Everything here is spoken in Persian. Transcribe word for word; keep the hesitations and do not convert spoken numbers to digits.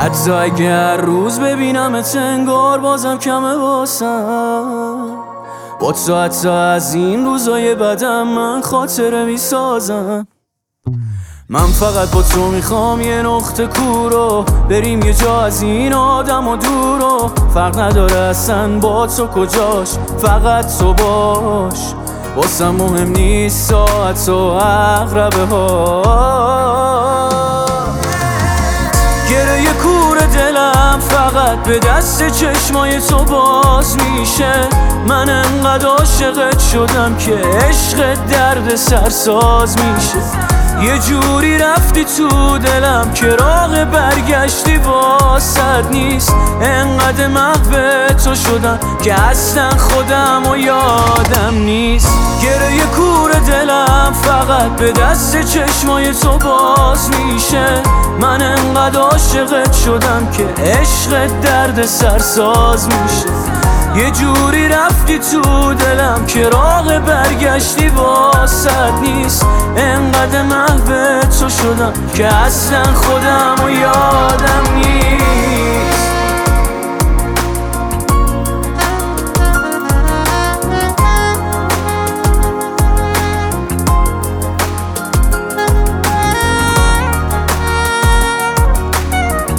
حتی اگر روز ببینمت انگار بازم کمه واسم. با تو حتی از این روزای بدم من خاطره میسازم. من فقط با تو میخوام یه نقطه کورو بریم یه جا از این آدم و دورو. فرق نداره اصلا با تو کجاش، فقط تو باش. واسم مهم نیست ساعت و عقربه ها. گره کور دلم فقط به دست چشمای تو باز میشه. من انقدر عاشقت شدم که عشقت درد سرساز میشه. یه جوری رفتی تو دلم که راه برگشتی واسد نیست. انقدر محو تو شدم که اصلا خودم و یادم نیست. گره کور دلم فقط به دست چشمای تو باز میشه. من انقدر عاشقت شدم که عشقت درد سرساز میشه. یه جوری رفتی تو دلم که راه برگشتی واسد نیست. انقدر محو تو شدم که اصلا خودم و یادم نیست.